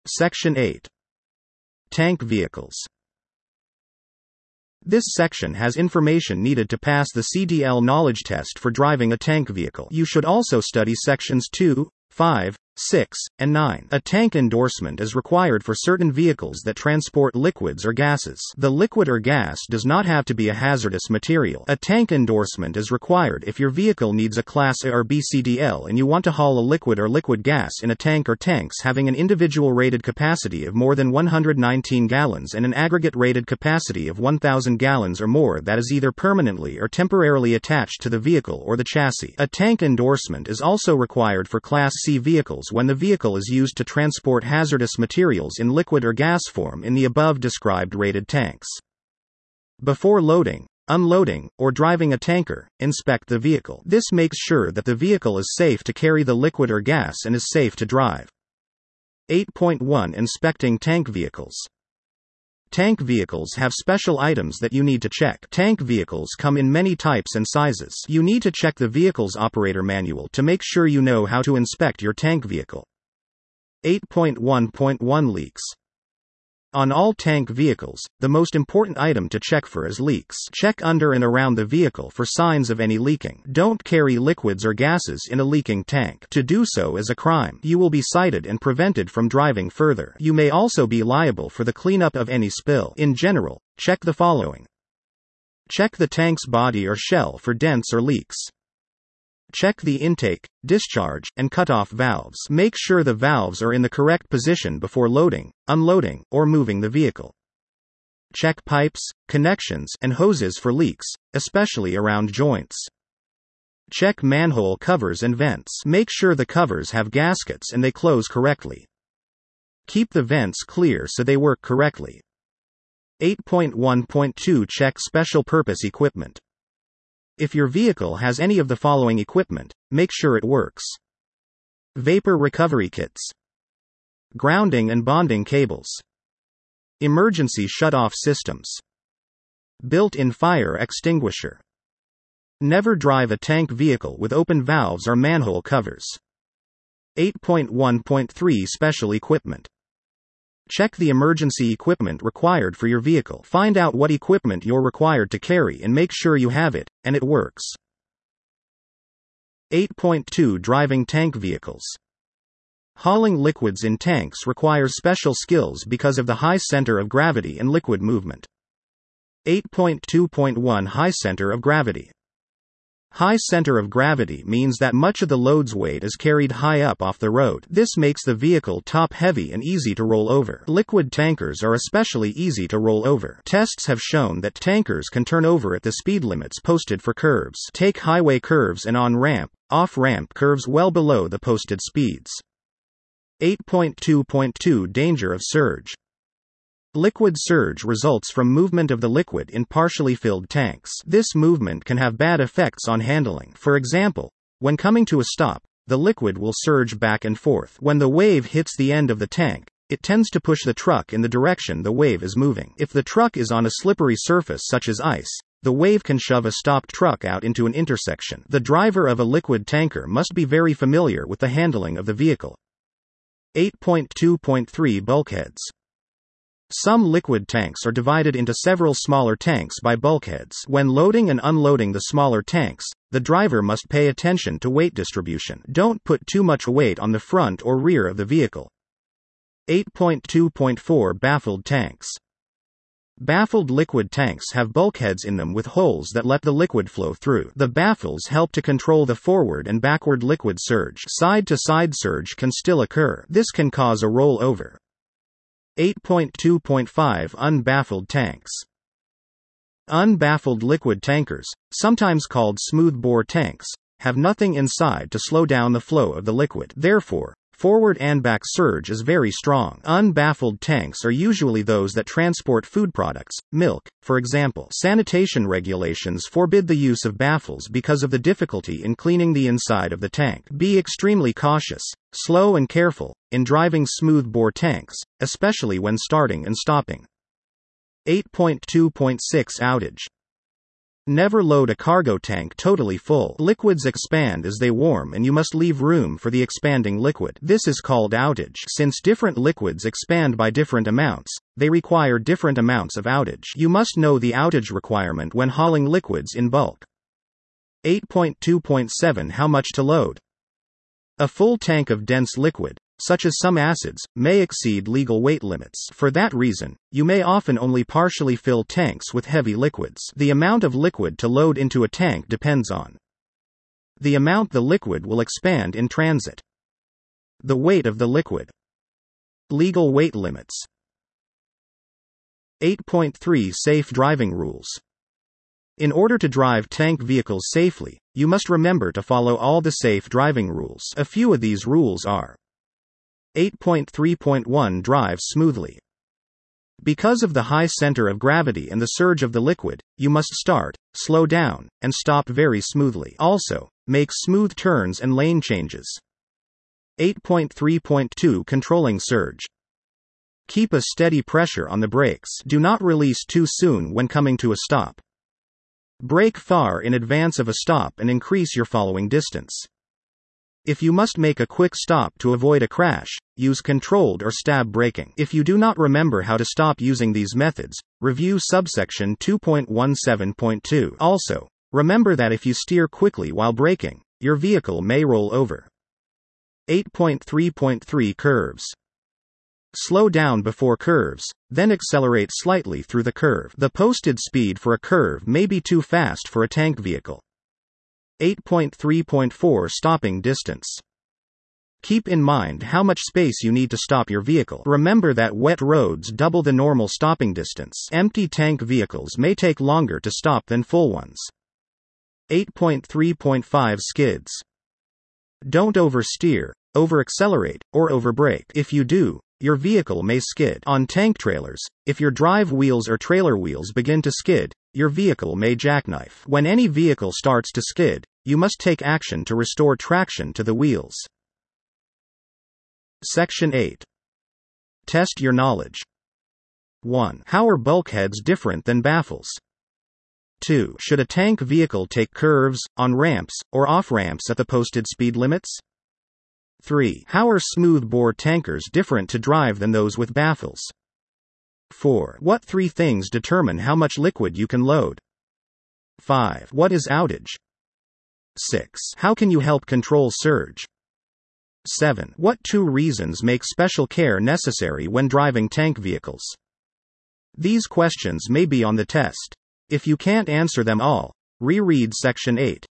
Section 8. Tank vehicles. This section has information needed to pass the CDL knowledge test for driving a tank vehicle. You should also study sections 2, 5, 6, and 9. A tank endorsement is required for certain vehicles that transport liquids or gases. The liquid or gas does not have to be a hazardous material. A tank endorsement is required if your vehicle needs a Class A or B CDL and you want to haul a liquid or liquid gas in a tank or tanks having an individual rated capacity of more than 119 gallons and an aggregate rated capacity of 1,000 gallons or more that is either permanently or temporarily attached to the vehicle or the chassis. A tank endorsement is also required for Class C vehicles when the vehicle is used to transport hazardous materials in liquid or gas form in the above described rated tanks. Before loading, unloading, or driving a tanker, inspect the vehicle. This makes sure that the vehicle is safe to carry the liquid or gas and is safe to drive. 8.1 Inspecting tank vehicles. Tank vehicles have special items that you need to check. Tank vehicles come in many types and sizes. You need to check the vehicle's operator manual to make sure you know how to inspect your tank vehicle. 8.1.1 Leaks. On all tank vehicles, the most important item to check for is leaks. Check under and around the vehicle for signs of any leaking. Don't carry liquids or gases in a leaking tank. To do so is a crime. You will be cited and prevented from driving further. You may also be liable for the cleanup of any spill. In general, check the following. Check the tank's body or shell for dents or leaks. Check the intake, discharge, and cutoff valves. Make sure the valves are in the correct position before loading, unloading, or moving the vehicle. Check pipes, connections, and hoses for leaks, especially around joints. Check manhole covers and vents. Make sure the covers have gaskets and they close correctly. Keep the vents clear so they work correctly. 8.1.2 Check special purpose equipment. If your vehicle has any of the following equipment, make sure it works. Vapor recovery kits. Grounding and bonding cables. Emergency shut-off systems. Built-in fire extinguisher. Never drive a tank vehicle with open valves or manhole covers. 8.1.3 Special equipment. Check the emergency equipment required for your vehicle. Find out what equipment you're required to carry and make sure you have it, and it works. 8.2 Driving tank vehicles. Hauling liquids in tanks requires special skills because of the high center of gravity and liquid movement. 8.2.1 High center of gravity. High center of gravity means that much of the load's weight is carried high up off the road. This makes the vehicle top-heavy and easy to roll over. Liquid tankers are especially easy to roll over. Tests have shown that tankers can turn over at the speed limits posted for curves. Take highway curves and on-ramp, off-ramp curves well below the posted speeds. 8.2.2 Danger of surge. Liquid surge results from movement of the liquid in partially filled tanks. This movement can have bad effects on handling. For example, when coming to a stop, the liquid will surge back and forth. When the wave hits the end of the tank, it tends to push the truck in the direction the wave is moving. If the truck is on a slippery surface such as ice, the wave can shove a stopped truck out into an intersection. The driver of a liquid tanker must be very familiar with the handling of the vehicle. 8.2.3 Bulkheads. Some liquid tanks are divided into several smaller tanks by bulkheads. When loading and unloading the smaller tanks, the driver must pay attention to weight distribution. Don't put too much weight on the front or rear of the vehicle. 8.2.4 Baffled tanks. Baffled liquid tanks have bulkheads in them with holes that let the liquid flow through. The baffles help to control the forward and backward liquid surge. Side-to-side surge can still occur. This can cause a rollover. 8.2.5 Unbaffled tanks. Unbaffled liquid tankers, sometimes called smoothbore tanks, have nothing inside to slow down the flow of the liquid. Therefore, forward and back surge is very strong. Unbaffled tanks are usually those that transport food products, milk, for example. Sanitation regulations forbid the use of baffles because of the difficulty in cleaning the inside of the tank. Be extremely cautious, slow and careful, in driving smoothbore tanks, especially when starting and stopping. 8.2.6 Outage. Never load a cargo tank totally full. Liquids expand as they warm and you must leave room for the expanding liquid. This is called outage. Since different liquids expand by different amounts, they require different amounts of outage. You must know the outage requirement when hauling liquids in bulk. 8.2.7 How much to load? A full tank of dense liquid, such as some acids, may exceed legal weight limits. For that reason, you may often only partially fill tanks with heavy liquids. The amount of liquid to load into a tank depends on the amount the liquid will expand in transit, the weight of the liquid, legal weight limits. 8.3 Safe driving rules. In order to drive tank vehicles safely, you must remember to follow all the safe driving rules. A few of these rules are: 8.3.1 Drive smoothly. Because of the high center of gravity and the surge of the liquid, you must start, slow down, and stop very smoothly. Also, make smooth turns and lane changes. 8.3.2 Controlling surge. Keep a steady pressure on the brakes. Do not release too soon when coming to a stop. Brake far in advance of a stop and increase your following distance. If you must make a quick stop to avoid a crash, use controlled or stab braking. If you do not remember how to stop using these methods, review subsection 2.17.2. Also, remember that if you steer quickly while braking, your vehicle may roll over. 8.3.3 Curves. Slow down before curves, then accelerate slightly through the curve. The posted speed for a curve may be too fast for a tank vehicle. 8.3.4 Stopping distance. Keep in mind how much space you need to stop your vehicle. Remember that wet roads double the normal stopping distance. Empty tank vehicles may take longer to stop than full ones. 8.3.5 Skids. Don't oversteer, over-accelerate, or overbrake. If you do, your vehicle may skid. On tank trailers, if your drive wheels or trailer wheels begin to skid, your vehicle may jackknife. When any vehicle starts to skid, you must take action to restore traction to the wheels. Section 8. Test your knowledge. 1. How are bulkheads different than baffles? 2. Should a tank vehicle take curves, on ramps, or off ramps at the posted speed limits? 3. How are smoothbore tankers different to drive than those with baffles? 4. What 3 things determine how much liquid you can load? 5. What is outage? 6. How can you help control surge? 7. What 2 reasons make special care necessary when driving tank vehicles? These questions may be on the test. If you can't answer them all, reread Section 8.